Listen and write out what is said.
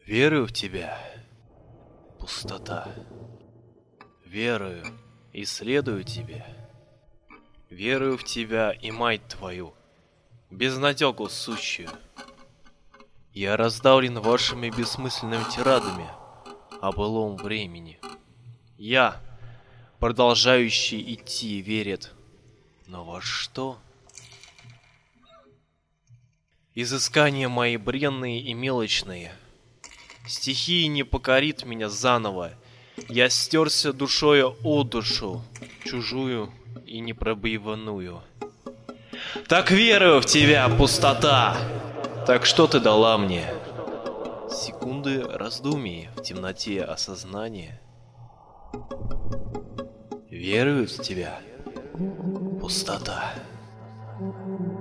Верую в тебя, пустота. Верую и следую тебе. Верую в тебя и мать твою, безнадегу сущую. Я раздавлен вашими бессмысленными тирадами о былом времени. Я, продолжающий идти, верит, но во что? Изыскания мои бренные и мелочные. Стихия не покорит меня заново. Я стерся душою о душу, чужую и непробиванную. Так верую в тебя, пустота! Так что ты дала мне? Секунды раздумий в темноте осознания. Верую в тебя, пустота.